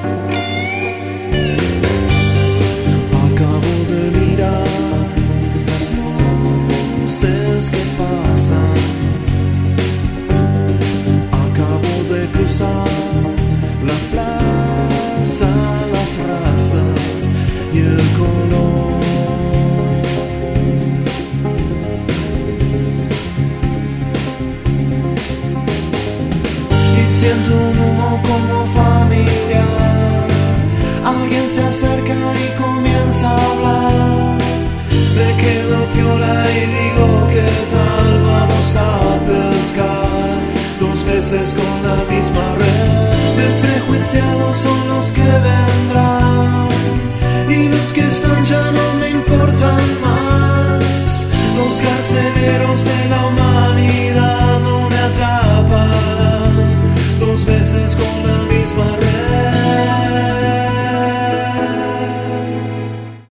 Acabo de mirar las luces que pasan. Acabo de cruzar la plaza, las razas y el color. Siento un humo como familiar. Alguien se acerca y comienza a hablar. Me quedo piola y digo, ¿qué tal? Vamos a pescar 2 veces con la misma red. Desprejuiciados son los que vendrán y los que están ya no me importan más. Los carceleros de la